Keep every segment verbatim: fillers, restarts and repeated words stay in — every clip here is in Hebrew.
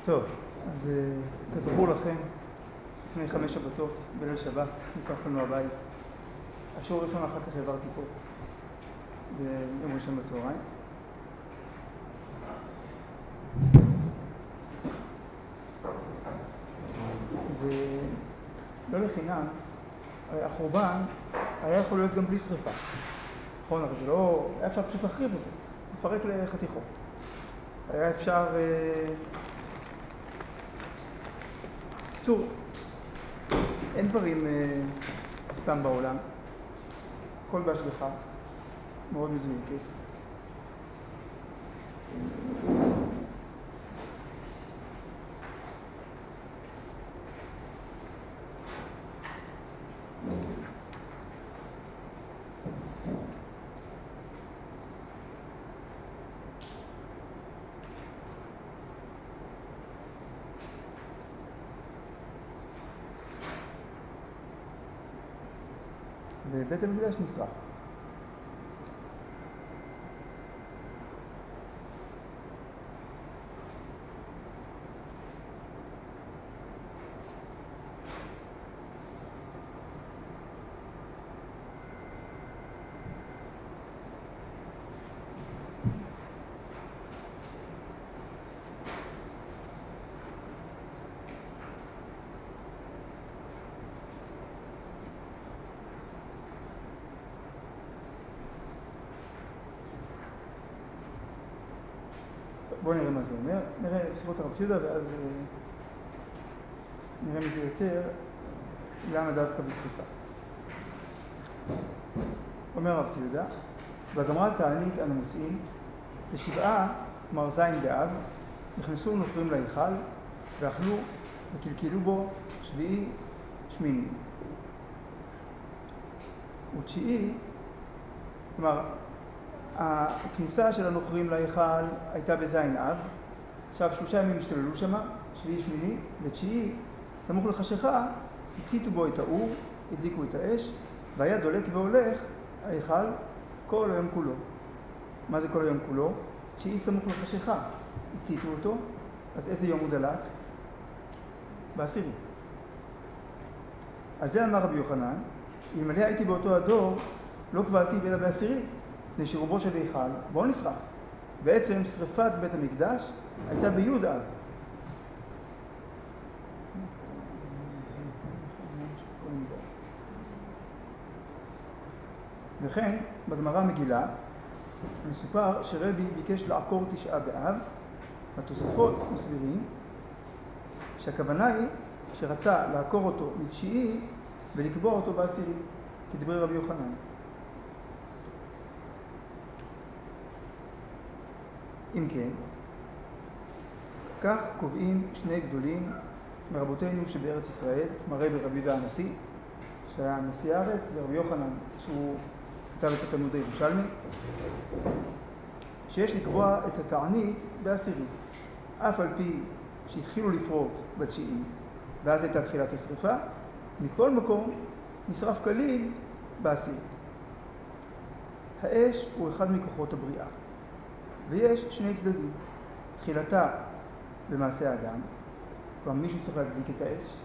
טוב, אז כזכור לכם, לפני חמש שבתות, בליל שבת, נשרף לנו הבית. השיעור הראשון אחר כך העברתי פה, ביום ראשון בצהריים. ולא לחינם, החורבן היה יכול להיות גם בלי שריפה. נכון, אבל זה לא... היה אפשר פשוט להחריב אותו, לפרק לחתיכות. היה אפשר... קצור, אין דברים סתם בעולם. הכל בהשגחה, מאוד מדויקת. ובית המקדש נשרף. בואו נראה מה זה אומר. נראה בסביבות הרב ציודה ואז נראה מזה יותר למה דווקא בשריפה. אומר הרב ציודה, בגמרא תענית אנו מוצאים, בשבעה, כלומר זין באב, נכנסו נוכרים להיכל ואכלו וקלקלו בו שביעי שמיני. ותשיעי, כלומר, הכניסה של הנוכרים להיכל הייתה בזין אב, עכשיו שלושה ימים השתוללו שמה, שביעי שמיני, ותשיעי, סמוך לחשיכה, הציתו בו את האור, הדליקו את האש, והיה דולק והולך ההיכל כל היום כולו. מה זה כל היום כולו? תשיעי סמוך לחשיכה, הציתו אותו, אז איזה יום הוא דלק? בעשירי. אז זה אמר רבי יוחנן, אלמלא הייתי באותו הדור, לא קבעתי אלא בעשירי. מפני שרובו של היכל, בואו נשרף. בעצם שריפת בית המקדש הייתה בי' אב. וכן, בגמרא מגילה, מסופר שרבי ביקש לעקור תשעה באב, התוספות מסבירים שהכוונה היא שרצה לעקור אותו מתשיעי ולקבוע אותו בעשירי, כדברי רבי יוחנן. אם כן, כך קובעים שני גדולים מרבותינו שבארץ ישראל, רבי רבי והנשיא, שהיה נשיא הארץ, ורבי יוחנן, שהוא כתב את התלמוד הירושלמי, שיש לקבוע את התענית בעשירי, אף על פי שהתחילו לפרוט בתשיעי, ואז הייתה תחילת השריפה, מכל מקום נשרף כליל בעשירי. האש הוא אחד מכוחות הבריאה. ויש שני צדדים. תחילתה במעשה האדם, כלומר מישהו צריך להדליק את האש.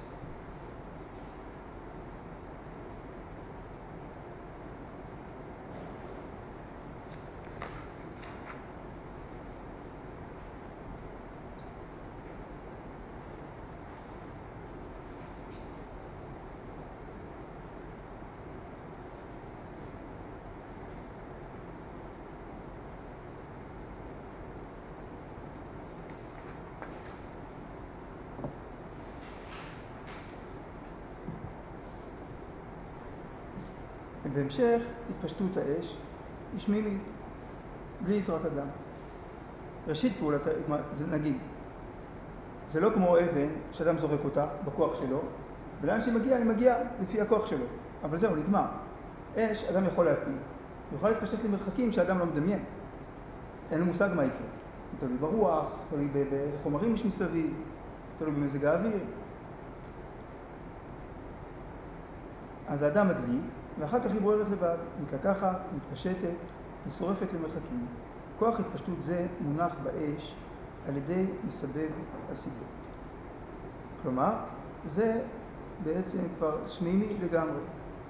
בהמשך התפשטות האש היא שמימית, בלי יסרת אדם. ראשית פעולת, נגיד, זה לא כמו אבן שאדם זורק אותה בכוח שלו, ולאן שהיא מגיעה, היא מגיעה לפי הכוח שלו. אבל זהו, נגמר. אש, אדם יכול להציל. יוכל להתפשט למרחקים שאדם לא מדמיין. אין לו מושג מה יקרה. תלוי ברוח, תלוי באיזה חומרים יש מסביב, תלוי במזג האוויר. אז האדם מדליק, ואחר כך היא בוערת לבד, מתלקחת, מתפשטת, היא שורפת למרחקים. כוח התפשטות זה מונח באש על ידי מסבב הסיבוב. כלומר, זה בעצם כבר שמימי לגמרי.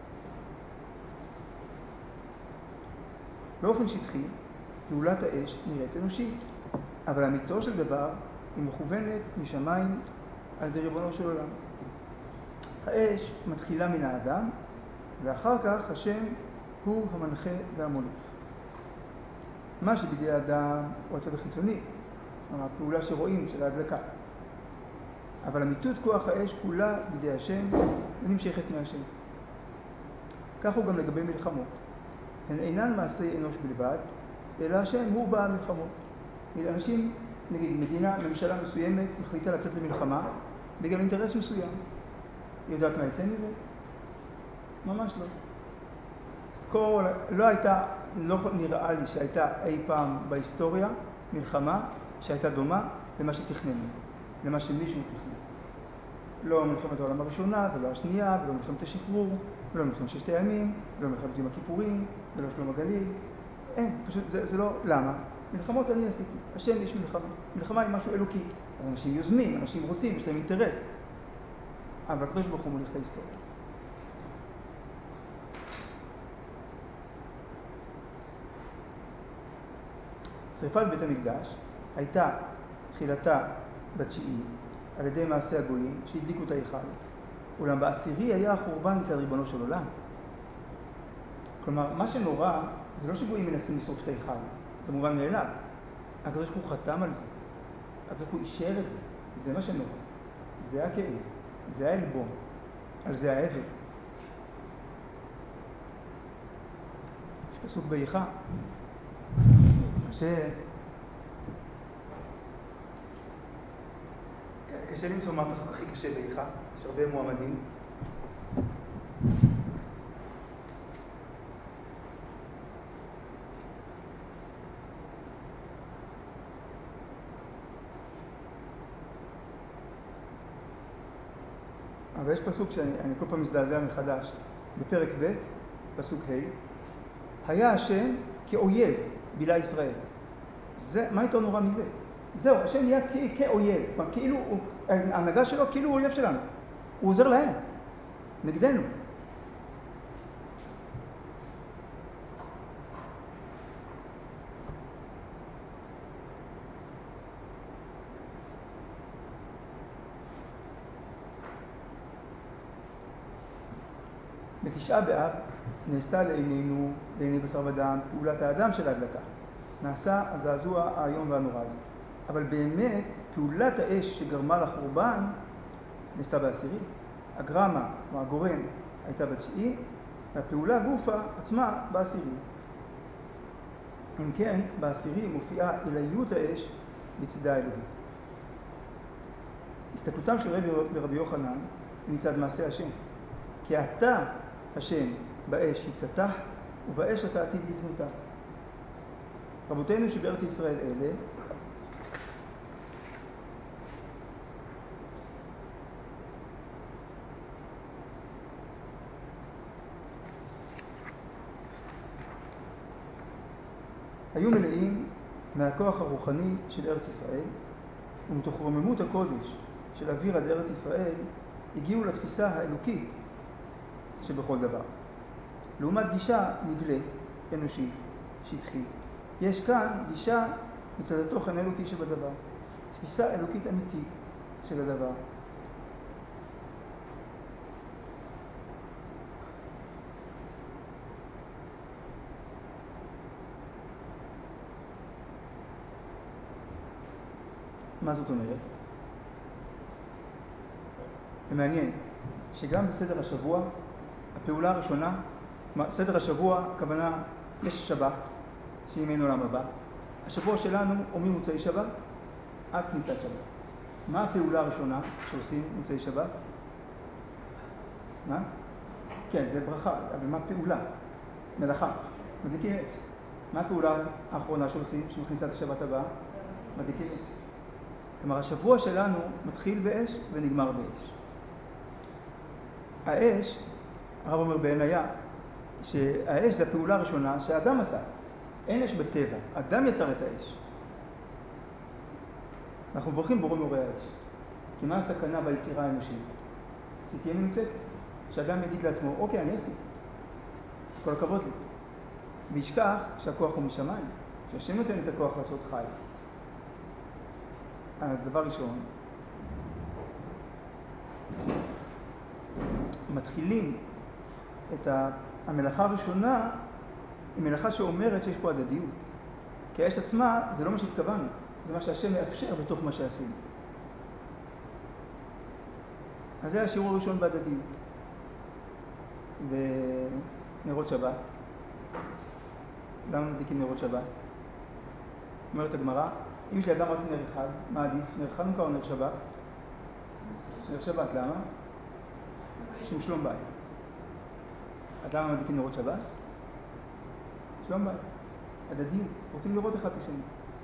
באופן שטחי, פעולת האש נראית אנושית, אבל אמיתו של דבר היא מכוונת משמיים על ידי ריבונו של עולם. האש מתחילה מן האדם, ואחר כך השם הוא המנחה והמוליך. מה שבידי האדם הוא הצד החיצוני, הפעולה שרואים של ההדלקה. אבל אמיתות כוח האש כולה בידי השם ונמשכת מהשם. כך הוא גם לגבי מלחמות. הן אינן מעשי אנוש בלבד, אלא השם הוא בעל מלחמות. אנשים, נגיד מדינה, ממשלה מסוימת, מחליטה לצאת למלחמה בגלל אינטרס מסוים. היא יודעת מה יצא מזה? ממש לא. כל, לא הייתה, לא נראה לי שהייתה אי פעם בהיסטוריה מלחמה שהייתה דומה למה שתכננו, למה שמישהו תכנן. לא מלחמת העולם הראשונה, ולא השנייה, ולא מלחמת השחרור, ולא מלחמת ששת הימים, ולא מלחמת יום הכיפורים, ולא שלום הגליל. אין, פשוט זה, זה לא, למה? מלחמות אני עשיתי, השם יש מלחמה. מלחמה היא משהו אלוקי. אנשים יוזמים, אנשים רוצים, יש להם אינטרס. אבל הקדוש ברוך הוא מוליך את ההיסטוריה. שריפת בית המקדש הייתה תחילתה בתשיעי על ידי מעשה הגויים שהדליקו את ההיכל. אולם בעשירי היה החורבן מצד ריבונו של עולם. כלומר, מה שנורא זה לא שגויים מנסים לשרוף את ההיכל, זה מובן מאליו. הקדוש ברוך הוא חתם על זה, הקדוש ברוך הוא אישר את זה, זה מה שנורא. זה הכאב, זה העלבון, על זה האבל. יש פסוק באיכה, קשה, קשה למצוא מה הפסוק הכי קשה באיכה, יש הרבה מועמדים. אבל יש פסוק שאני כל פעם מזדעזע מחדש, בפרק ב', פסוק ה', היה השם כאויב בילה ישראל. זה, מה יותר נורא מזה? זהו, השם נהיה כ- כאויב, כאילו, ההנהגה שלו כאילו הוא אויב שלנו. הוא עוזר להם, נגדנו. בתשעה באב נעשתה לעינינו, לעיני בשר ודם, פעולת האדם של ההדלקה. נעשה הזעזוע האיום והנורא הזה. אבל באמת, פעולת האש שגרמה לחורבן נעשתה בעשירי. הגרמה, או הגורם, הייתה בתשיעי, והפעולה גופה עצמה בעשירי. אם כן, בעשירי מופיעה אליות האש בצדה האלוהית. הסתכלותם של רבי, ברבי יוחנן מצד מעשה השם. כי אתה, השם, באש יצתח, ובאש אתה עתיד לבנותה. רבותינו שבארץ ישראל אלה, היו מלאים מהכוח הרוחני של ארץ ישראל, ומתוך רוממות הקודש של אוויר עד ארץ ישראל, הגיעו לתפיסה האלוקית שבכל דבר. לעומת גישה נגלית, אנושית, שטחית, יש כאן גישה מצד התוכן האלוקי שבדבר. תפיסה אלוקית אמיתית של הדבר. מה זאת אומרת? זה מעניין שגם בסדר השבוע, הפעולה הראשונה, סדר השבוע, הכוונה, יש שבת, שהיא מן עולם הבא. השבוע שלנו הוא ממוצאי שבת עד כניסת שבת. מה הפעולה הראשונה שעושים מוצאי שבת? מה? כן, זה ברכה, אבל מה פעולה? מלאכה. מדליקים אש. מה הפעולה האחרונה שעושים שמכניסת השבת הבאה? מדליקים אש. כלומר, השבוע שלנו מתחיל באש ונגמר באש. האש, הרב אומר בעינייה, שהאש זה הפעולה הראשונה שהאדם עשה. אין אש בטבע, אדם יצר את האש. אנחנו מברכים בורא מורה האש. כי מה הסכנה ביצירה האנושית? שתהיה מנותקת. שאדם יגיד לעצמו, אוקיי, אני עשיתי. אז כל הכבוד לי. וישכח שהכוח הוא משמיים. שהשם נותן את הכוח לעשות חי. אז דבר ראשון, מתחילים את המלאכה הראשונה, היא מלאכה שאומרת שיש פה הדדיות. כי האש עצמה זה לא מה שהתכוונו, זה מה שהשם מאפשר בתוך מה שעשינו. אז זה השיעור הראשון בהדדיות. ונרות שבת. למה מדליקים נרות שבת? אומרת הגמרא, אם יש לי אדם רק נר אחד, מה עדיף? נר חנוכה או נר שבת? נר שבת, למה? שהוא שלום בית. אז למה מדליקים נרות שבת? שלום בית. הדדיות. רוצים לראות אחד את השני.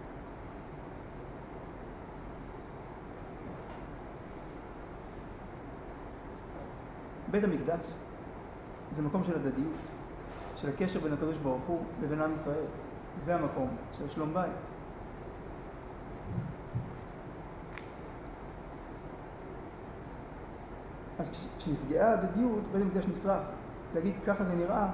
בית המקדש זה מקום של הדדיות, של הקשר בין הקדוש ברוך הוא לבין עם ישראל. זה המקום של שלום בית. אז כשנפגעה הדדיות, בית המקדש נשרף. להגיד ככה זה נראה,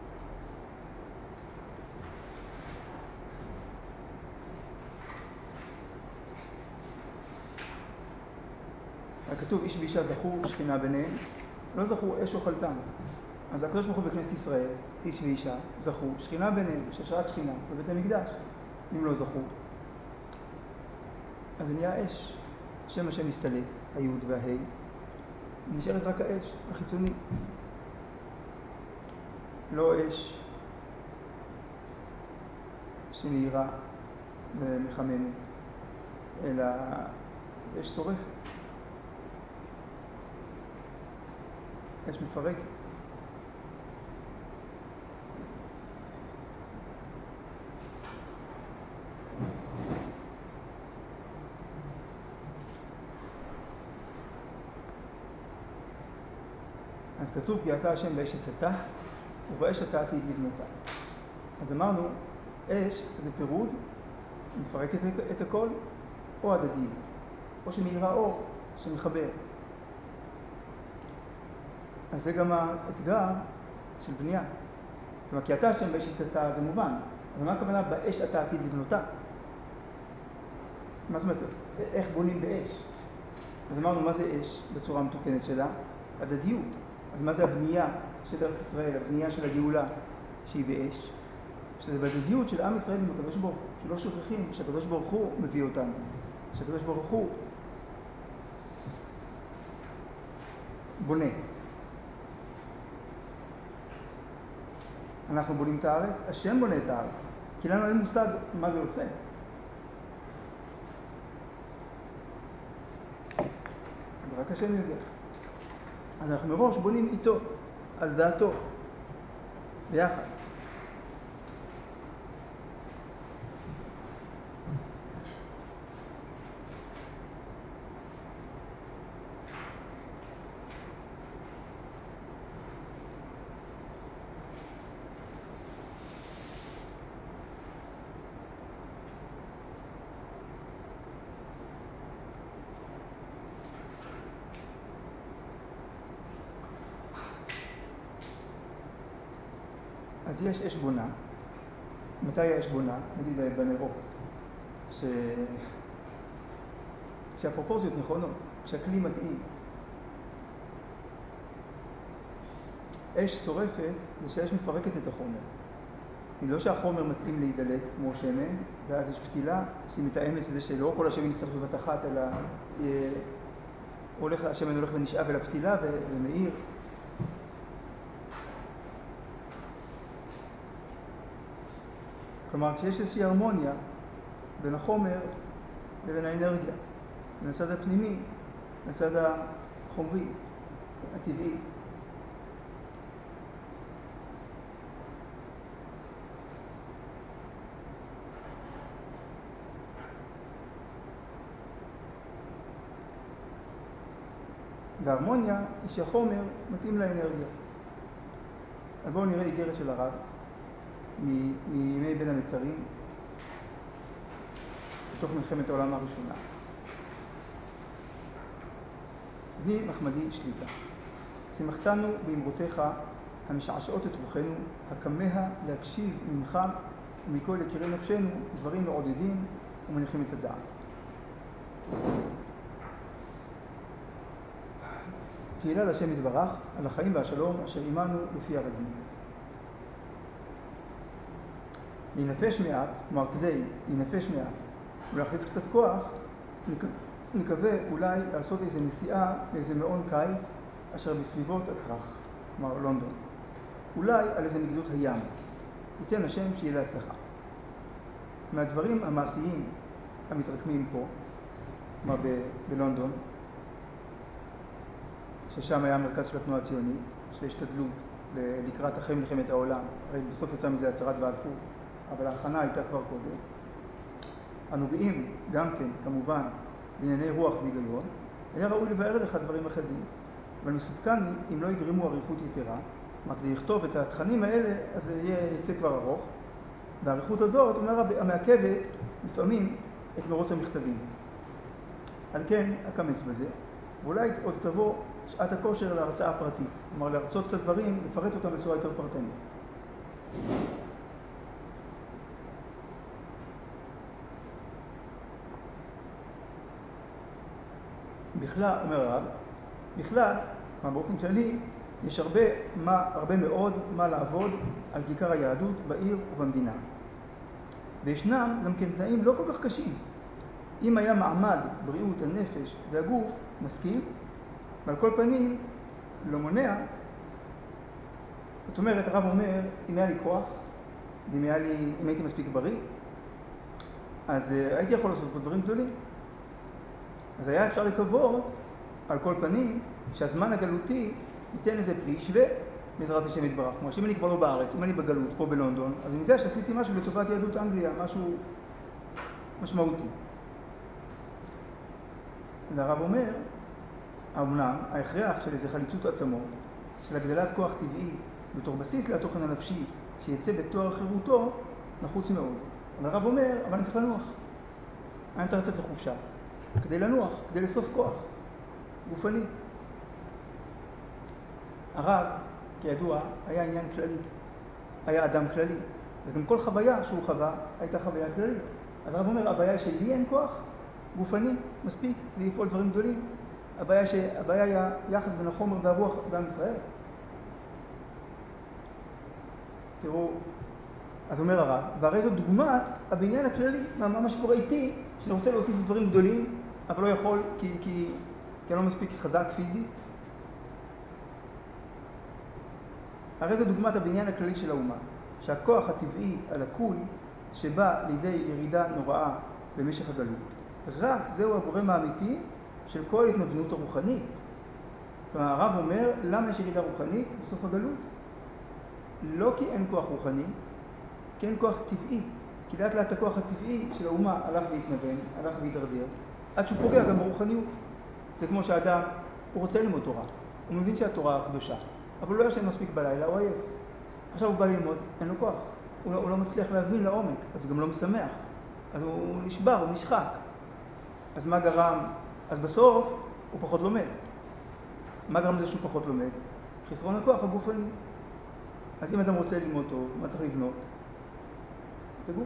כתוב איש ואישה זכו שכינה ביניהם, לא זכו אש או חלטם. אז הקדוש ברוך הוא בכנסת ישראל, איש ואישה זכו שכינה ביניהם, ששרת שכינה בבית המקדש. אם לא זכו, אז זה נהיה אש. שם השם מסתלק, היוד וההי, נשארת רק האש החיצוני. לא אש שמאירה ומחממת, אלא אש שורפת. אש מפרקת. אז כתוב כי אתה השם באש עצתה ובאש אתה עתיד לבנותה. אז אמרנו, אש זה פירוד, מפרקת את הכל, או הדדיות, או שמאירה אור שמחבר. אז זה גם האתגר של בנייה. כלומר, כי אתה השם באש עצתה זה מובן, אבל מה הכוונה באש אתה עתיד לבנותה? מה זאת אומרת? איך בונים באש? אז אמרנו, מה זה אש בצורה המתוקנת שלה? הדדיות. אז מה זה הבנייה של ארץ ישראל, הבנייה של הגאולה שהיא באש? שזה בדדיות של עם ישראל עם הקדוש ברוך הוא, שלא שוכחים שהקדוש ברוך הוא מביא אותנו, שהקדוש ברוך הוא בונה. אנחנו בונים את הארץ, השם בונה את הארץ, כי לנו אין מושג מה זה עושה. ורק השם יודע. אז אנחנו מראש בונים איתו, על דעתו, ביחד. אז יש אש בונה. מתי האש בונה? נגיד בנרות. ש... שהפרופורציות נכונות, שהכלי מתאים. אש שורפת זה שהאש מפרקת את החומר. היא לא שהחומר מתאים להידלק כמו שמן, ואז יש פתילה שהיא מתאמת שזה שלא כל השמן נשרף בבת אחת, אלא הולך, השמן הולך ונשאב אל הפתילה ומאיר. כלומר, כשיש איזושהי הרמוניה בין החומר לבין האנרגיה, בין הצד הפנימי לצד החומרי, הטבעי. וההרמוניה היא שהחומר מתאים לאנרגיה. אז בואו נראה איגרת של הרב מימי בין המצרים, בתוך מלחמת העולם הראשונה. בני מחמדי שליטה. שמחתנו באמרותיך המשעשעות את רוחנו, הקמיה להקשיב ממך ומכל יקירי נפשנו דברים מעודדים ומניחים את הדעת. תהילה להשם יתברך על החיים והשלום אשר עמנו לפי הרגיל. להינפש מעט, כלומר כדי להינפש מעט ולהחליף קצת כוח, נקווה אולי לעשות איזו נסיעה לאיזה מעון קיץ אשר בסביבות הכרך, כלומר לונדון. אולי על איזה נגדות הים. ייתן השם שיהיה להצלחה. מהדברים המעשיים המתרקמים פה, כלומר ב- בלונדון, ששם היה המרכז של התנועה הציונית, של השתדלות לקראת אחרי מלחמת העולם, הרי בסוף יצא מזה הצהרת בלפור, אבל ההכנה הייתה כבר קודם. הנוגעים גם כן, כמובן, בענייני רוח והיגיון, היה ראוי לבאר לך דברים אחדים, אבל מסופקני אם לא יגרימו עריכות יתרה, כלומר כדי לכתוב את התכנים האלה, אז זה יהיה, יצא כבר ארוך, והעריכות הזאת, אומר, המעכבת לפעמים את מרוץ המכתבים. על כן, אקמץ בזה, ואולי עוד תבוא שעת הכושר להרצאה פרטית, כלומר להרצות את הדברים, לפרט אותם בצורה יותר פרטנית. בכלל, אומר הרב, בכלל, באופן כללי, יש הרבה, מה, הרבה מאוד מה לעבוד על כיכר היהדות בעיר ובמדינה. וישנם גם כן תנאים לא כל כך קשים. אם היה מעמד, בריאות, הנפש והגוף, מסכים, ועל כל פנים לא מונע. זאת אומרת, הרב אומר, אם היה לי כוח, אם, היה לי, אם הייתי מספיק בריא, אז uh, הייתי יכול לעשות פה דברים גדולים. אז היה אפשר לקוות, על כל פנים, שהזמן הגלותי ייתן איזה פרי שווה בעזרת השם יתברך. כלומר, שאם אני כבר לא בארץ, אם אני בגלות, פה בלונדון, אז אני יודע שעשיתי משהו לטובת יהדות אנגליה, משהו משמעותי. והרב אומר, האמנם, ההכרח של איזה חליצות עצמות, של הגדלת כוח טבעי בתור בסיס לתוכן הנפשי שיצא בתואר חירותו, נחוץ מאוד. אבל הרב אומר, אבל אני צריך לנוח. אני צריך לצאת לחופשה. כדי לנוח, כדי לסוף כוח. גופני. הרב, כידוע, היה עניין כללי. היה אדם כללי. וגם כל חוויה שהוא חווה הייתה חוויה כללית. אז הרב אומר, הבעיה שלי אין כוח, גופני, מספיק, זה יפעול דברים גדולים. הבעיה, ש... הבעיה היה יחס בין החומר והרוח בעם ישראל. תראו, אז אומר הרב, והרי זו דוגמת הבניין הכללי, מה שקורה איתי, שאני רוצה להוסיף דברים גדולים, אבל לא יכול כי, כי, כי אני לא מספיק חזק פיזית. הרי זו דוגמת הבניין הכללי של האומה, שהכוח הטבעי הלקוי שבא לידי ירידה נוראה במשך הגלות, רק זהו הגורם האמיתי של כל התנוונות הרוחנית. כלומר, הרב אומר, למה יש ירידה רוחנית בסוף הגלות? לא כי אין כוח רוחני, כי אין כוח טבעי. כי לאט לאט הכוח הטבעי של האומה הלך והתנוון, הלך והתדרדר, עד שהוא פוגע גם ברוחניות. זה כמו שהאדם, הוא רוצה ללמוד תורה, הוא מבין שהתורה קדושה, אבל הוא לא ישן מספיק בלילה, הוא עייף. עכשיו הוא בא ללמוד, אין לו כוח. הוא לא, הוא לא מצליח להבין לעומק, אז הוא גם לא משמח. אז הוא נשבר, הוא נשחק. אז מה גרם? אז בסוף הוא פחות לומד. מה גרם לזה שהוא פחות לומד? חסרון הכוח הגופני. אז אם אדם רוצה ללמוד טוב, מה צריך לבנות? את הגוף.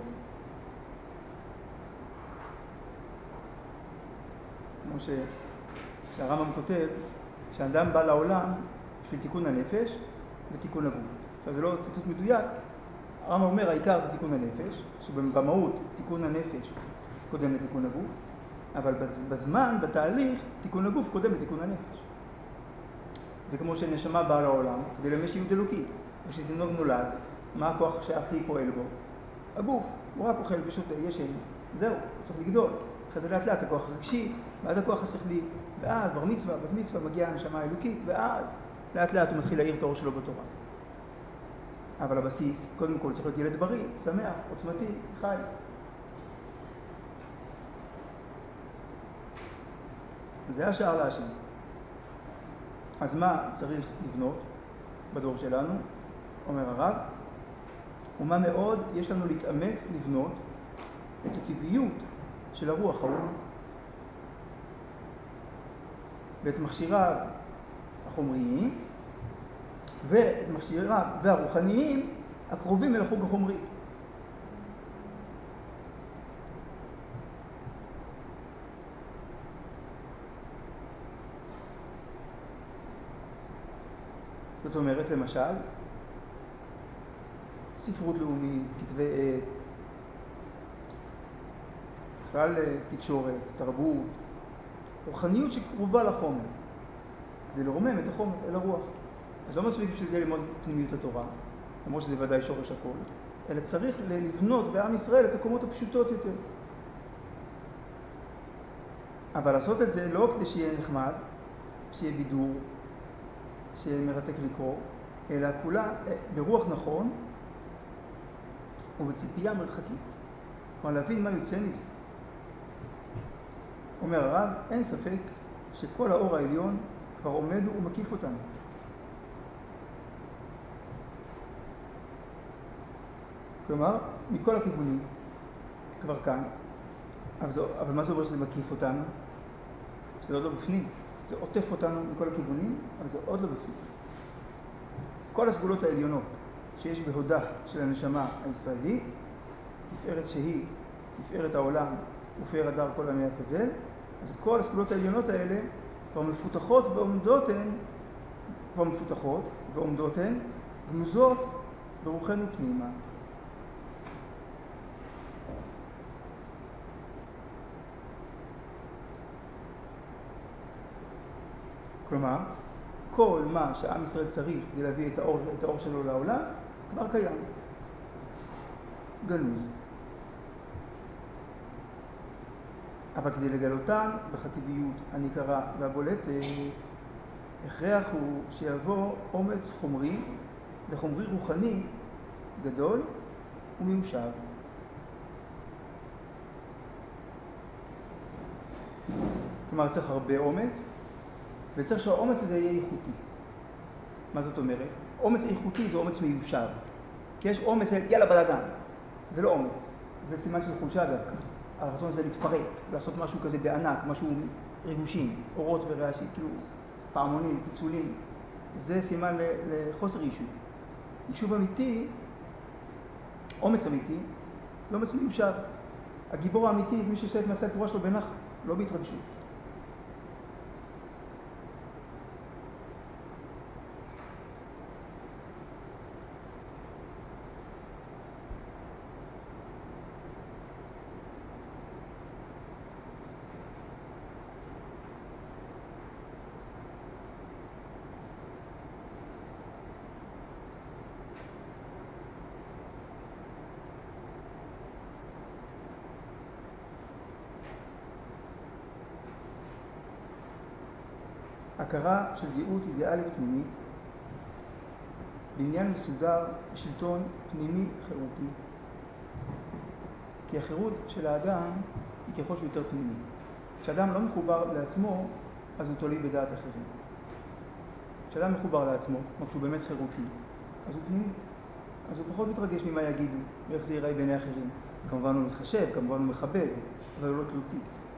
כמו ש... שהרמב"ם כותב, שהאדם בא לעולם בשביל תיקון הנפש ותיקון הגוף. עכשיו זה לא ציטוט מדויק, הרמב"ם אומר העיקר זה תיקון הנפש, שבמהות תיקון הנפש קודם לתיקון הגוף, אבל בזמן, בתהליך, תיקון הגוף קודם לתיקון הנפש. זה כמו שנשמה באה לעולם כדי למש ייעוד אלוקי. כשתינוק נולד, מה הכוח שהכי פועל בו? הגוף. הוא רק אוכל ושותה, ישן. זהו, הוא צריך לגדול. אחרי זה לאט לאט הכוח הרגשי, ואז הכוח השכלי, ואז בר מצווה, בת מצווה, מגיעה הנשמה האלוקית, ואז לאט לאט הוא מתחיל להאיר את האור שלו בתורה. אבל הבסיס, קודם כל צריך להיות ילד בריא, שמח, עוצמתי, חי. זה השאר להשם. אז מה צריך לבנות בדור שלנו? אומר הרב, ומה מאוד יש לנו להתאמץ לבנות את הטבעיות של הרוח האומה. ואת מכשיריו החומריים, ואת מכשיריו והרוחניים הקרובים אל החוג החומרי. זאת אומרת, למשל, ספרות לאומית, כתבי עת, בכלל תקשורת, תרבות, רוחניות שקרובה לחומר, כדי לרומם את החומר אל הרוח. אז לא מספיק בשביל זה ללמוד פנימיות התורה, למרות שזה ודאי שורש הכל, אלא צריך לבנות בעם ישראל את הקומות הפשוטות יותר. אבל לעשות את זה לא כדי שיהיה נחמד, שיהיה בידור, שיהיה מרתק לקרוא, אלא כולה ברוח נכון ובציפייה מרחקית. כלומר, להבין מה יוצא מזה. אומר הרב, אין ספק שכל האור העליון כבר עומד ומקיף אותנו. כלומר, מכל הכיוונים, כבר כאן. אבל, זה, אבל מה זה אומר שזה מקיף אותנו? זה עוד לא בפנים. זה עוטף אותנו מכל הכיוונים, אבל זה עוד לא בפנים. כל הסגולות העליונות שיש בהודה של הנשמה הישראלית, תפארת שהיא, תפארת העולם ופאר הדר כל עמי התבל, אז כל הסגולות העליונות האלה כבר מפותחות ועומדות הן, כבר מפותחות ועומדות הן, גנוזות ברוחנו פנימה. כלומר, כל מה שעם ישראל צריך כדי להביא את האור, את האור שלו לעולם, כבר קיים. גנוז. אבל כדי לגלותם בחטיביות הניכרה והבולטת, הכרח הוא שיבוא אומץ חומרי וחומרי רוחני גדול ומיושב. כלומר, צריך הרבה אומץ, וצריך שהאומץ הזה יהיה איכותי. מה זאת אומרת? אומץ איכותי זה אומץ מיושב. כי יש אומץ של יאללה בלגן. זה לא אומץ. זה סימן של חולשה דווקא. הרצון הזה להתפרק, לעשות משהו כזה בענק, משהו ריגושים, אורות ורעשים, כאילו פעמונים, צלצולים. זה סימן לחוסר יישוב. יישוב אמיתי, אומץ אמיתי, לא אומץ מיושב. הגיבור האמיתי זה מי שעושה את מעשה הגבורה שלו בנחת, לא בהתרגשות. הכרה של ייעוד אידיאלית פנימית בעניין מסודר בשלטון פנימי חירותי. כי החירות של האדם היא ככל שהוא יותר פנימי. כשאדם לא מחובר לעצמו, אז הוא תולי בדעת אחרים. כשאדם מחובר לעצמו, כמו שהוא באמת חירותי, אז הוא פנימי. אז הוא פחות מתרגש ממה יגידו, ואיך זה ייראה בעיני אחרים. כמובן הוא מתחשב, כמובן הוא מכבד, אבל הוא לא תלותי.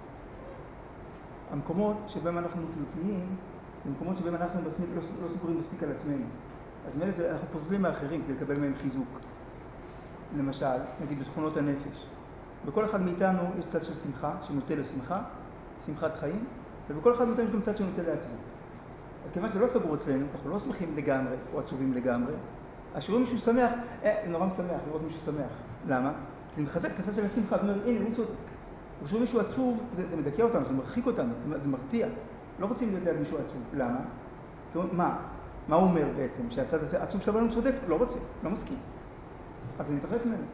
המקומות שבהם אנחנו תלותיים, זה מקומות שבהם אנחנו בסמיק, לא, לא סוגרים מספיק על עצמנו. אז מאלה זה, אנחנו פוזלים מאחרים כדי לקבל מהם חיזוק. למשל, נגיד בתכונות הנפש. בכל אחד מאיתנו יש צד של שמחה, שנוטה לשמחה, שמחת חיים, ובכל אחד מאיתנו יש גם צד שנוטה לעצבות. כיוון שזה לא סגור אצלנו, אנחנו לא שמחים לגמרי או עצובים לגמרי, אז שרואים מישהו שמח, אה, נורא משמח לראות מישהו שמח. למה? זה מחזק את הצד של השמחה, זאת אומרת, הנה, הוא צודק. ושרואים מישהו עצוב, זה, זה מדכא אותנו, זה מרחיק אותנו, זה מרתיע. לא רוצים להיות ליד מישהו עצוב. למה? מה? מה הוא אומר בעצם? שהצד הזה עצוב שלנו צודק? לא רוצה, לא מסכים. אז אני מתרחק ממנו.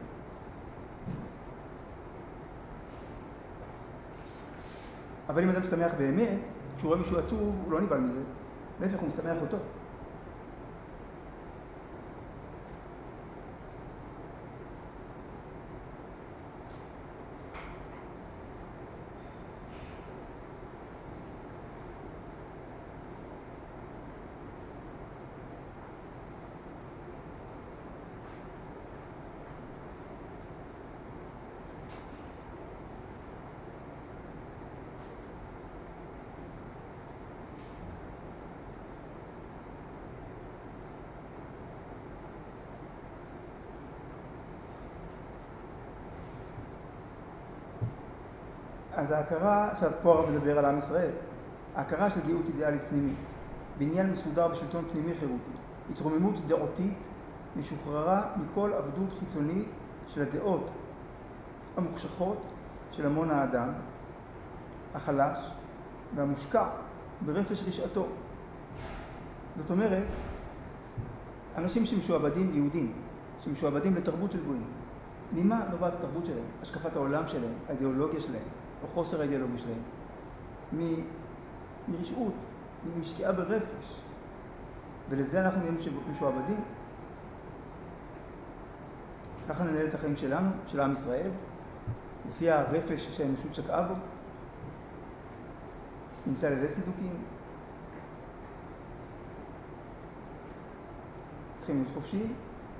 אבל אם אדם שמח באמת, כשהוא רואה מישהו עצוב, הוא לא נבהל מזה. להפך, הוא משמח אותו. אז ההכרה, עכשיו פה הרב מדבר על עם ישראל, ההכרה של גאות אידיאלית פנימית, בניין מסודר בשלטון פנימי חירותי, התרוממות דעותית משוחררה מכל עבדות חיצונית של הדעות המוקשחות של המון האדם, החלש והמושקע ברפש רשעתו. זאת אומרת, אנשים שמשועבדים, יהודים, שמשועבדים לתרבות של גויים, ממה נובעת התרבות שלהם? השקפת העולם שלהם, האידיאולוגיה שלהם, או חוסר האידיאולוגיה שלהם? מ- מרשעות, משקיעה ברפש. ולזה אנחנו נהיים משועבדים. ככה ננהל את החיים שלנו, של עם ישראל, לפי הרפש שהאנושות שקעה בו. נמצא לזה צידוקים. צריכים להיות חופשיים.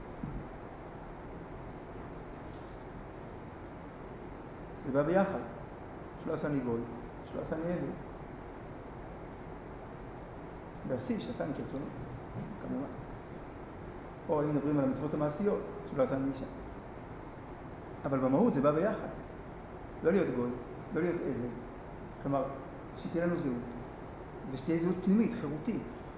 זה בא ביחד. שלא עשה ניגול, שלא עשה ניעבד. ועשי שעשה כרצונו, כמובן. או אם מדברים על המצוות המעשיות, שלא עשה נישה. אבל במהות זה בא ביחד. לא להיות גוי, לא להיות עבד. כלומר, שתהיה לנו זהות, ושתהיה זהות פנימית, חירותית.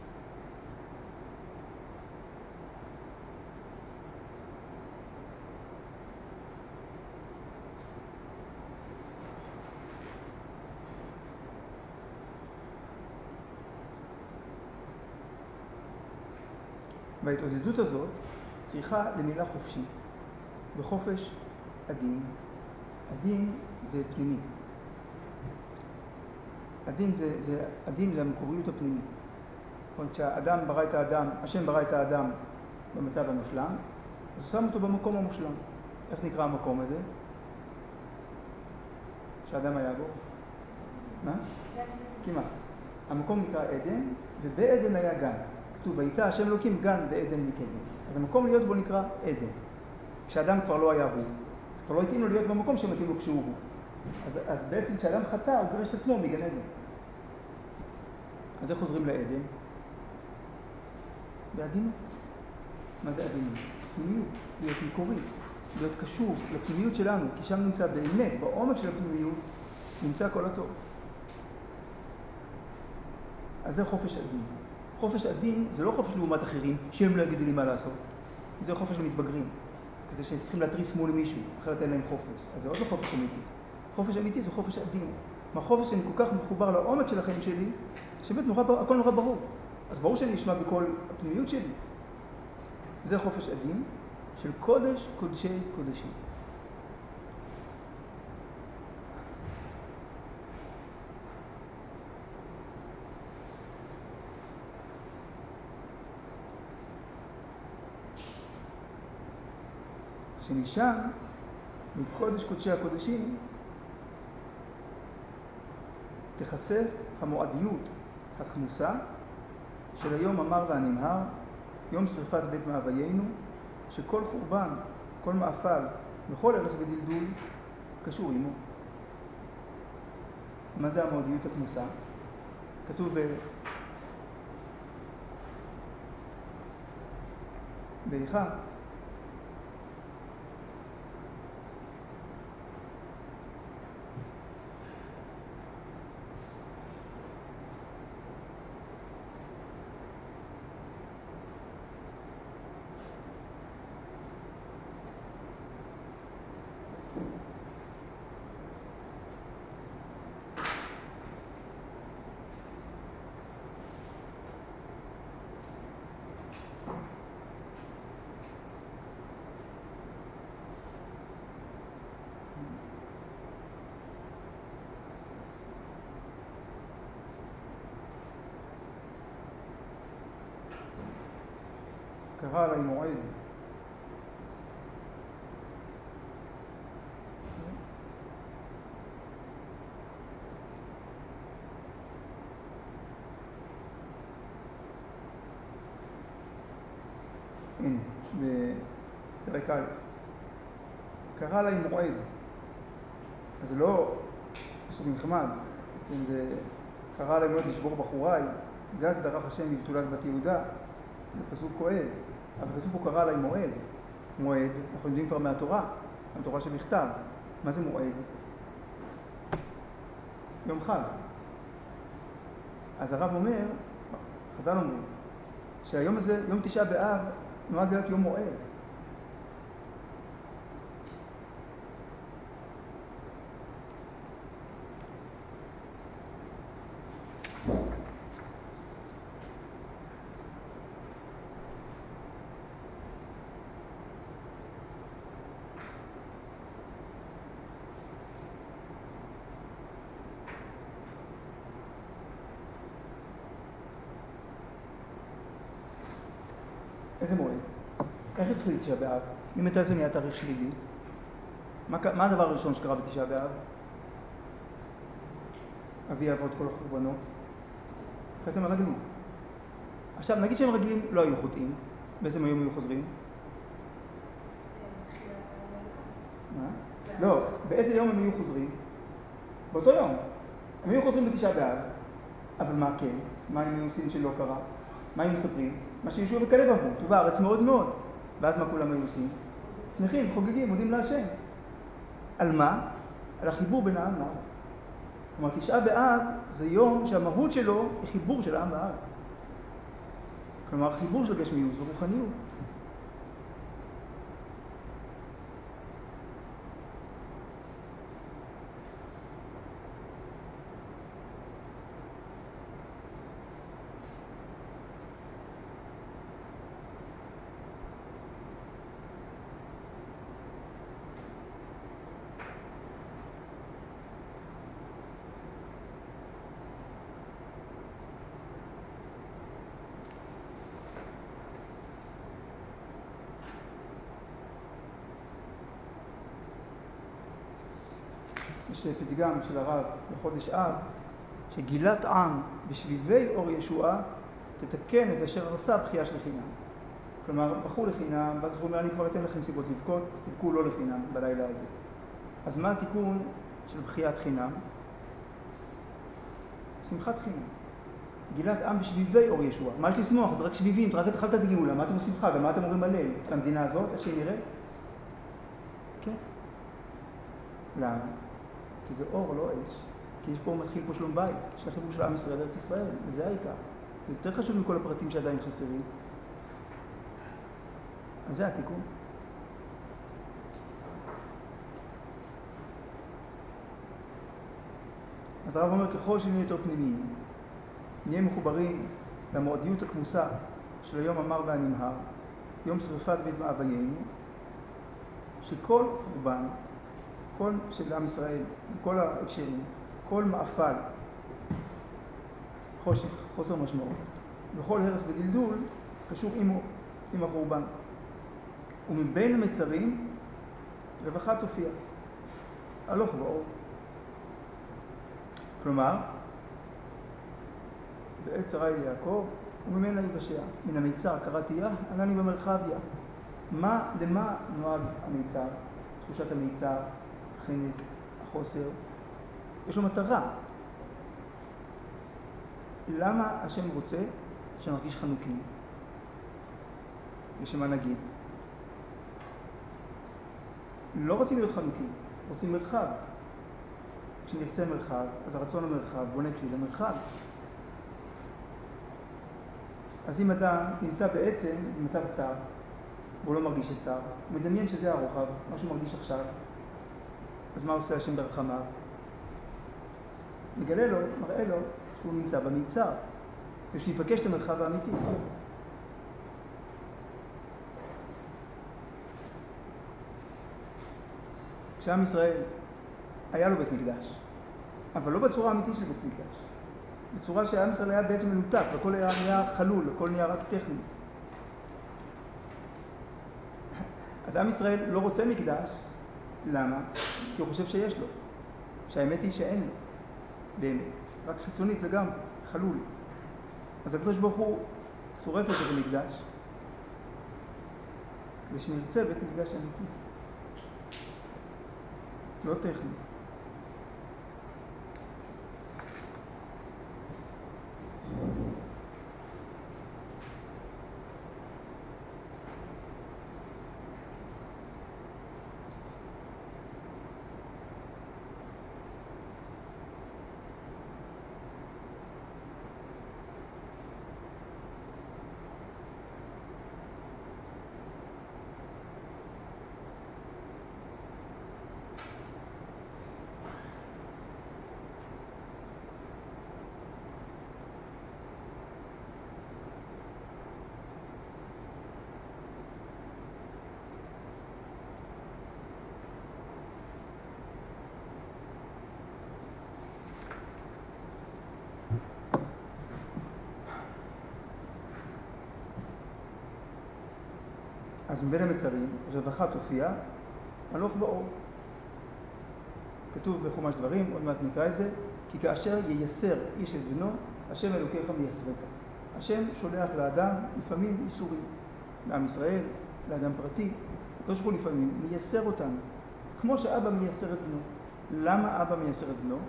וההתעודדות הזאת צריכה למילה חופשית, בחופש הדין. הדין זה פנימי. הדין זה, זה, הדין זה המקוריות הפנימית. זאת אומרת, כשהאדם ברא את האדם, השם ברא את האדם במצב המושלם, אז הוא שם אותו במקום המושלם. איך נקרא המקום הזה? שהאדם היה בו? מה? כמעט. המקום נקרא עדן, ובעדן היה גן. כתוב, ויצא השם אלוקים גן ועדן מקדם. אז המקום להיות בו נקרא עדן. כשאדם כבר לא היה הוא, אז כבר לא התאים לו להיות במקום שמתאים לו כשהוא הוא. אז, אז בעצם כשאדם חטא, הוא גרש את עצמו מגן עדן. אז איך חוזרים לעדן? בעדינות. מה זה עדינות? פנימיות, להיות מקורי, להיות קשור לפנימיות שלנו, כי שם נמצא באמת, בעומק של הפנימיות, נמצא כל הטוב. אז זה חופש הדין. חופש הדין זה לא חופש לעומת אחרים, שהם לא יגידו לי מה לעשות. זה חופש למתבגרים. כזה שצריכים להטריס מול מישהו, אחרת אין להם חופש. אז זה עוד לא חופש אמיתי. חופש אמיתי זה חופש הדין. מהחופש שאני כל כך מחובר לעומק של החיים שלי, שבאמת נורא, הכל נורא ברור. אז ברור שאני אשמע בכל הפנימיות שלי. זה חופש הדין של קודש קודשי קודשים. שנשאר מקודש קודשי הקודשים תחשף המועדיות התכמוסה של היום המר והנמהר, יום שריפת בית מאוויינו, שכל חורבן, כל מאפל וכל הרס ודלדול קשור עמו. מה זה המועדיות התכמוסה? כתוב ב... באיכה, קרא עליי מועד. הנה, בפרק א', קרא עליי מועד. אז זה לא פסוק נחמד, זה קרא עליי מועד לשבור בחוריי, גז דרך השם לבתולת בת יהודה, זה פסוק כואב, אבל כתוב פה קרא עליי מועד. מועד, אנחנו יודעים כבר מהתורה, מהתורה שבכתב. מה זה מועד? יום חג. אז הרב אומר, חז"ל אומרים, שהיום הזה, יום תשעה באב, נועד להיות יום מועד. איזה מועד? איך התחיל תשעה באב? ממתי זה נהיה תאריך שלילי? מה, מה הדבר הראשון שקרה בתשעה באב? אבי אבות כל החורבנות. חטא המרגלים. עכשיו, נגיד שהם רגלים לא היו חוטאים, באיזה היום היו חוזרים? מה? לא, באיזה יום הם היו חוזרים? באותו יום. הם היו חוזרים בתשעה באב, אבל מה כן? מה הם היו עושים שלא קרה? מה הם מספרים? מה שישוע וכלב עברו, טוב הארץ מאוד מאוד. ואז מה כולם היו עושים? שמחים, חוגגים, מודים להשם. על מה? על החיבור בין העם לארץ. כלומר, תשעה באב זה יום שהמהות שלו היא חיבור של העם לארץ. כלומר, חיבור של גשמיות ורוחניות. יש פתגם של הרב בחודש אב, שגילת עם בשביבי אור ישועה תתקן את אשר הרסה בחייה של חינם. כלומר, בחור לחינם, ואז הוא אומר, אני כבר אתן לכם סיבות לבכות, אז תבכו לא לחינם בלילה הזה. אז מה התיקון של בחיית חינם? שמחת חינם. גילת עם בשביבי אור ישועה. מה יש לשמוח? זה רק שביבים, רק התחלת את הגאולה, מה אתם עושים שמחה? גם מה אתם אומרים הלל? למדינה הזאת, איך שהיא נראית? כן. למה? כי זה אור, לא אש. כי יש פה, מתחיל פה שלום בית, יש החיבור של עם ישראל לארץ ישראל, וזה העיקר. זה יותר חשוב מכל הפרטים שעדיין חסרים. אז זה התיקון. אז הרב אומר, ככל שנהיה יותר פנימיים, נהיה מחוברים למועדיות הכמוסה של היום המר והנמהר, יום שרפת בית מאוויינו, שכל חורבן, כל של עם ישראל, כל ההקשרים, כל מאפל, חושך, חוסר משמעות, וכל הרס ודלדול קשור עמו, עם החורבן. ומבין המצרים, רווחה תופיע, הלוך ואור. כלומר, בעת צרה אל יעקב, וממנה יבשע. מן המיצר קראתיה, ענני במרחביה. מה, למה נועד המיצר? תחושת המיצר, החנק, החוסר. יש לו מטרה. למה השם רוצה שנרגיש חנוקים? ושמה נגיד? לא רוצים להיות חנוקים, רוצים מרחב. כשנרצה מרחב, אז הרצון למרחב בונה כלי למרחב. אז אם אדם נמצא בעצם במצב צר, והוא לא מרגיש את צר, הוא מדמיין שזה הרוחב, מה שהוא מרגיש עכשיו, אז מה עושה השם ברחמיו? מגלה לו, מראה לו שהוא נמצא במיצר, ושיפגש את המרחב האמיתי. כשעם ישראל היה לו בית מקדש, אבל לא בצורה האמיתית של בית מקדש, בצורה שהעם ישראל היה בעצם מנותק, הכל היה, היה חלול, הכל נהיה רק טכני. אז עם ישראל לא רוצה מקדש, למה? כי הוא חושב שיש לו, שהאמת היא שאין לו, באמת, רק חיצונית לגמרי, חלול. אז הקדוש ברוך הוא שורף את זה במקדש, כדי שנרצה בית מקדש אמיתי, לא טכני. אז מבין המצרים, רווחה תופיע, הלוך באור. כתוב בחומש דברים, עוד מעט נקרא את זה, כי כאשר ייסר איש את בנו, השם אלוקיך מייסרך. השם שולח לאדם לפעמים איסורים. לעם ישראל, לאדם פרטי, הקדוש ברוך הוא לפעמים מייסר אותנו, כמו שאבא מייסר את בנו. למה אבא מייסר את בנו?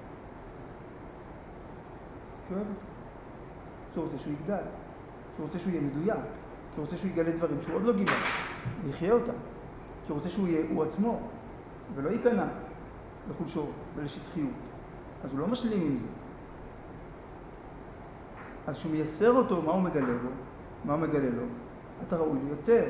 כי אוהב אותו. שהוא רוצה שהוא יגדל, שהוא רוצה שהוא יהיה מדויק, כי הוא רוצה שהוא יגלה דברים שהוא עוד לא גילה, ויחיה אותם, כי הוא רוצה שהוא יהיה הוא עצמו, ולא ייכנע לחולשות ולשטחיות. אז הוא לא משלים עם זה. אז כשהוא מייסר אותו, מה הוא מגלה לו? מה הוא מגלה לו? אתה ראוי לי יותר.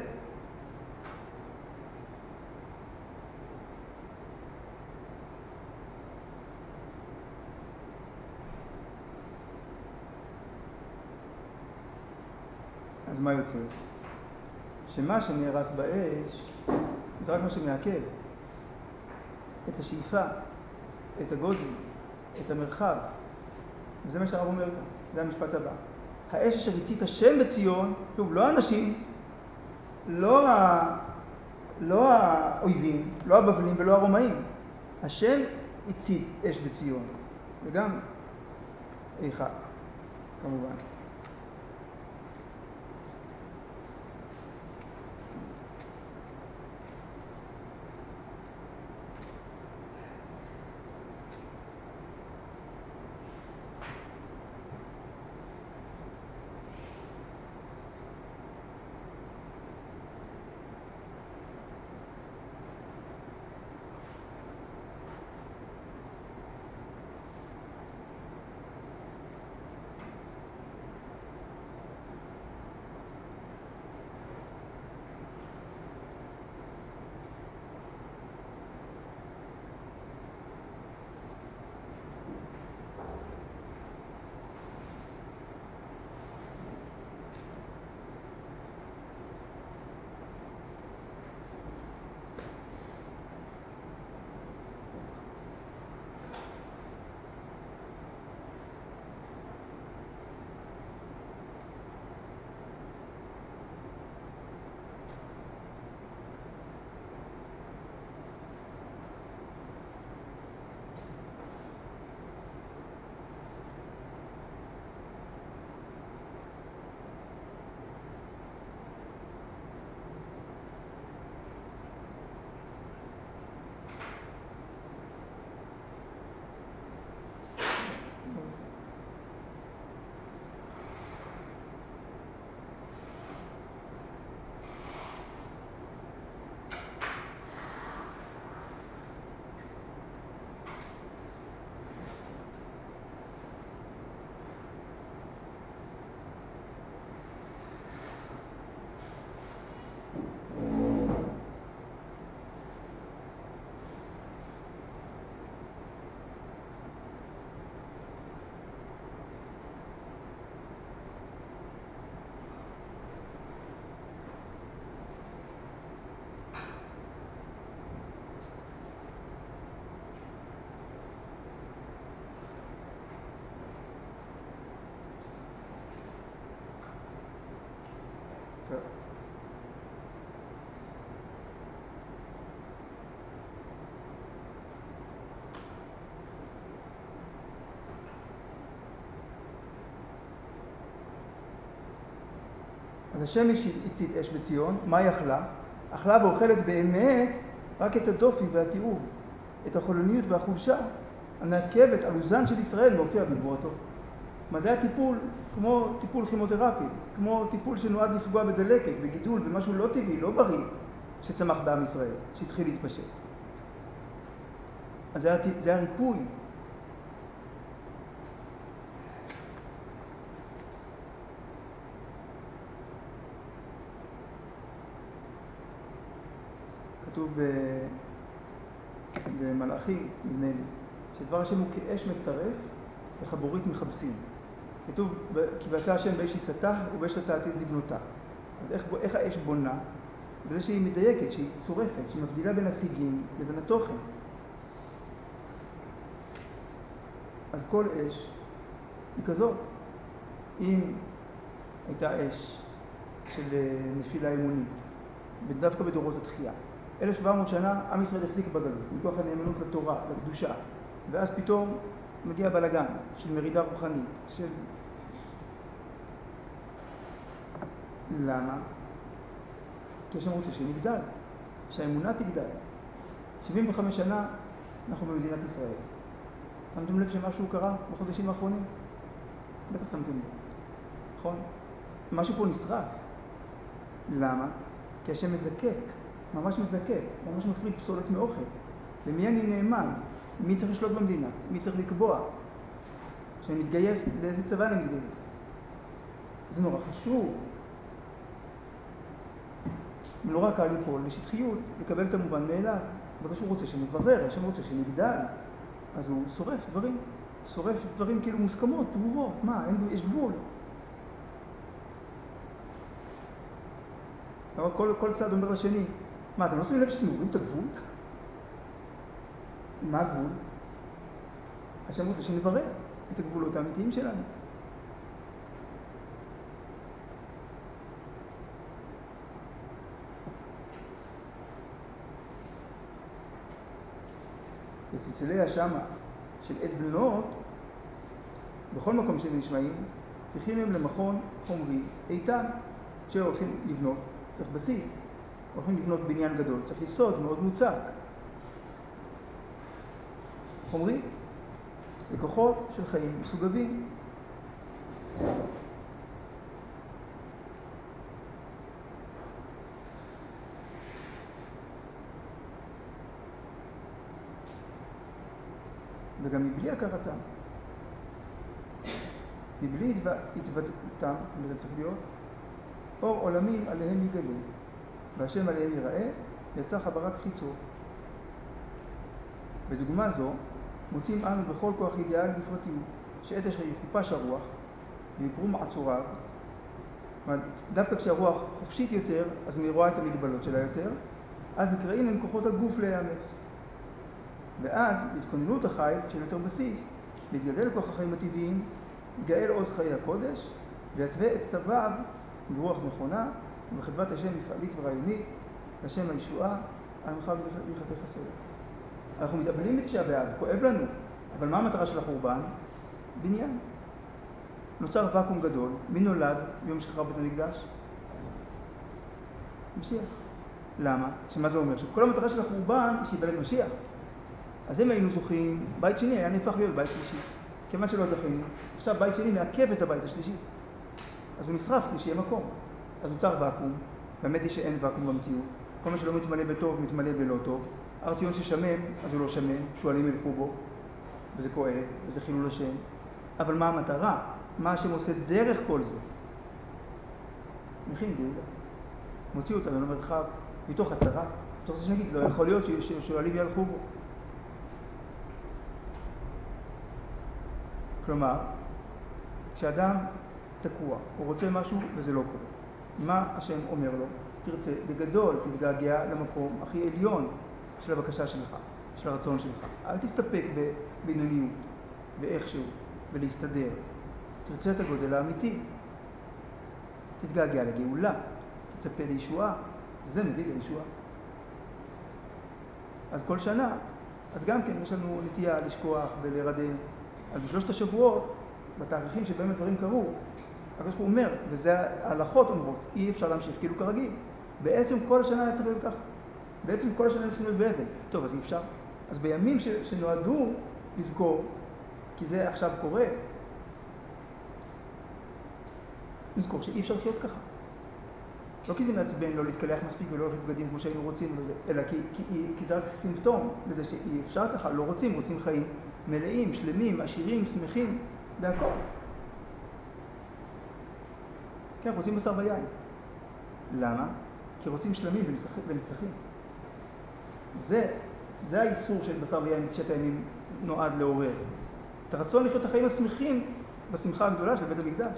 אז מה יוצא? שמה שנהרס באש זה רק מה שמעכב את השאיפה, את הגודל, את המרחב. וזה מה שהרב אומר כאן, זה המשפט הבא. האש אשר הצית השם בציון, שוב, לא האנשים, לא, ה... לא האויבים, לא הבבלים ולא הרומאים. השם הצית אש בציון, וגם איכה, כמובן. אז השם הצית אש בציון, מה היא אכלה? אכלה ואוכלת באמת רק את הדופי והתיאור, את החולניות והחולשה, המעכבת על אוזן של ישראל להופיע בגבורתו. מה זה הטיפול? כמו טיפול כימותרפי, כמו טיפול שנועד לפגוע בדלקת, בגידול, במשהו לא טבעי, לא בריא, שצמח בעם ישראל, שהתחיל להתפשט. אז זה, זה הריפוי. כתוב במלאכי, נדמה לי, שדבר השם הוא כאש מצרף וחבורית מחבסים. כתוב, כי ועשה השם באש יצתה ובאש תעתיד לבנותה. אז איך, איך האש בונה? בזה שהיא מדייקת, שהיא צורפת, שהיא מבדילה בין השיגים לבין התוכן. אז כל אש היא כזאת. אם הייתה אש של נפילה אמונית, ודווקא בדורות התחייה. אלף שבע מאות שנה עם ישראל החזיק בגלות, מכוח הנאמנות לתורה, לקדושה, ואז פתאום מגיע בלגן של מרידה רוחנית, של... למה? כי השם רוצה שנגדל, שהאמונה תגדל. שבעים וחמש שנה אנחנו במדינת ישראל. שמתם לב שמשהו קרה בחודשים האחרונים? בטח שמתם לב. נכון? משהו פה נשרף. למה? כי השם מזקק, ממש מזקק, ממש מפריד פסולת מאוכל. למי אני נאמן? מי צריך לשלוט במדינה? מי צריך לקבוע? שאני מתגייס, לאיזה צבא אני מתגייס? זה נורא חשוב. נורא קל ליפול לשטחיות, לקבל את המובן מאליו. בגלל שהוא רוצה שנברר, השם רוצה שנגדל. אז הוא שורף דברים, שורף דברים כאילו מוסכמות, ברורות. מה, אין, יש גבול. אבל כל, כל צד אומר לשני, מה, אתם לא שמים לב שאתם מורידים את הגבול? מה הגבול? השם רוצה שנברר את הגבולות האמיתיים שלנו. וצלצלי השמה של עת בנות, בכל מקום שהם נשמעים, צריכים הם למכון חומרי איתן, שהולכים לבנות, צריך בסיס, הולכים לבנות בניין גדול, צריך יסוד מאוד מוצק. חומרי, לקוחות של חיים מסוגבים. וגם מבלי הכרתם, מבלי התוודעותם, זה צריך להיות, אור עולמים עליהם יגלו, והשם עליהם ייראה, יצא חברת חיצור. בדוגמה זו, מוצאים אנו בכל כוח אידיאל בפרטיות, שעת אשר יחופש הרוח, ויפרו מעצוריו, דווקא כשהרוח חופשית יותר, אז היא רואה את המגבלות שלה יותר, אז נקראים הם כוחות הגוף להיאמץ. ואז, בהתכוננות החי, של יותר בסיס, להתגדל לכוח החיים הטבעיים, יגאל עוז חיי הקודש, ויתווה את טבעיו ברוח נכונה, ובחדבת השם מפעלית ורעיונית, השם הישועה, עמך ויחתך הסדר. אנחנו מתאבלים בתשעה באב, כואב לנו, אבל מה המטרה של החורבן? בניין. נוצר ואקום גדול, מי נולד ביום שחרב בית המקדש? משיח. למה? שמה זה אומר? שכל המטרה של החורבן היא שיבלד משיח. אז אם היינו זוכים, בית שני היה נהפך להיות בית שלישי. כיוון שלא זכינו, עכשיו בית שני מעכב את הבית השלישי. אז הוא נשרף לשיהיה מקום. אז נוצר ואקום, באמת היא שאין ואקום במציאות. כל מה שלא מתמלא בטוב, מתמלא בלא טוב. הר ציון ששמן, אז הוא לא שמן, שואלים ילכו בו, וזה כואב, וזה חילול השם. אבל מה המטרה? מה השם עושה דרך כל זה? מכין גאולה. מוציא אותנו למרחב, מתוך הצרה. אתה רוצה שנגיד, לא יכול להיות ששואלים ילכו בו. כלומר, כשאדם תקוע, הוא רוצה משהו וזה לא קורה. מה השם אומר לו? תרצה בגדול, תתגעגע למקום הכי עליון של הבקשה שלך, של הרצון שלך. אל תסתפק בבינוניות, באיכשהו, ולהסתדר. תרצה את הגודל האמיתי. תתגעגע לגאולה, תצפה לישועה, זה מביא לישועה. אז כל שנה, אז גם כן יש לנו נטייה לשכוח ולרדל. אז בשלושת השבועות, בתאריכים שבהם הדברים קרו, הקדוש ברוך הוא אומר, וזה ההלכות אומרות, אי אפשר להמשיך כאילו כרגיל. בעצם כל השנה היה צריך להיות ככה. בעצם כל השנה היה צריך להיות באבל. טוב, אז אי אפשר. אז בימים ש, שנועדו לזכור, כי זה עכשיו קורה, נזכור שאי אפשר לחיות ככה. לא כי זה מעצבן לא להתקלח מספיק ולא הולכת בגדים כמו שהיינו רוצים, אלא כי, כי, כי זה רק סימפטום לזה שאי אפשר ככה, לא רוצים, רוצים חיים מלאים, שלמים, עשירים, שמחים, בהכל. כן, רוצים בשר ביין. למה? כי רוצים שלמים ונצחים. זה, זה האיסור של בשר ביין בתשעת הימים נועד לעורר. את הרצון לחיות את החיים השמחים בשמחה הגדולה של בית המקדש.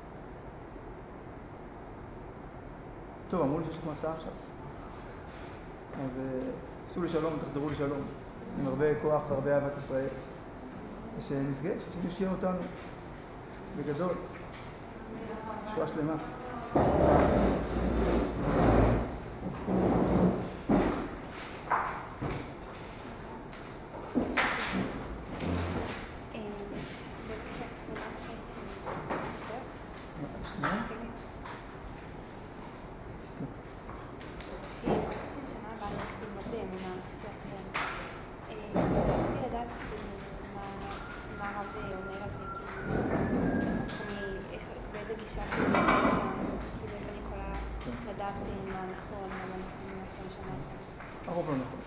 טוב, אמרו לי שיש לך מסע עכשיו. אז תסעו לשלום, תחזרו לשלום. עם הרבה כוח והרבה אהבת ישראל. ושנסגש, שנשקיע אותנו בגדול. ישועה שלמה. שנייה? שנה הבאה להתחיל מדהים, מה תיאטרון. רציתי לדעת מה הרב אומר על זה, באיזה גישה כאילו איך אני יכולה לדעת מה נכון, מה נכון, מה שאני שמעת. הרוב לא נכון.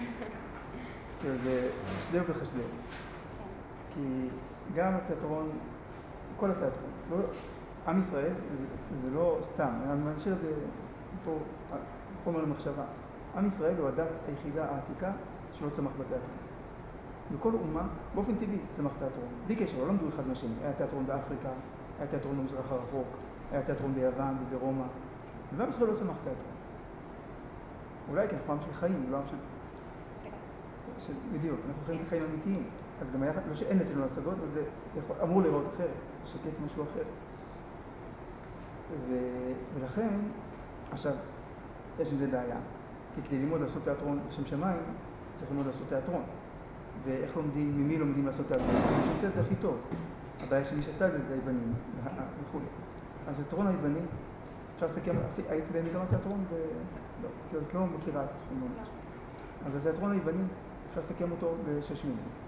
זה חשדל וחשדל. כי גם התיאטרון, כל התיאטרון, עם ישראל, זה לא סתם, אני חושב שזה פה חומר למחשבה. עם ישראל הוא הדת היחידה העתיקה שלא צמח בתיאטרון. וכל אומה, באופן טבעי, צמח תיאטרון. בלי קשר, לא למדו אחד מהשני. היה תיאטרון באפריקה, היה תיאטרון במזרח הרחוק, היה תיאטרון ביוון וברומא. ועם ישראל לא צמח תיאטרון. אולי כי אנחנו עם של חיים, לא עם של... של... בדיוק, אנחנו חיים את החיים אמיתיים. אז גם היה, לא שאין אצלנו הצגות, אבל זה יכול, אמור לראות אחרת, לשקף משהו אחר. ו... ולכן, עכשיו, יש עם זה בעיה. כי כדי ללמוד לעשות תיאטרון בשם שמיים, צריך ללמוד לעשות תיאטרון. ואיך לומדים, ממי לומדים לעשות תיאטרון? מי שעושה את זה הכי טוב. הבעיה שמי שעשה את זה זה היוונים וכו'. אז התיאטרון היווני, אפשר לסכם, היית במגמת תיאטרון? לא, כי את לא מכירה את התחום. אז התיאטרון היווני, אפשר לסכם אותו בשש מילים.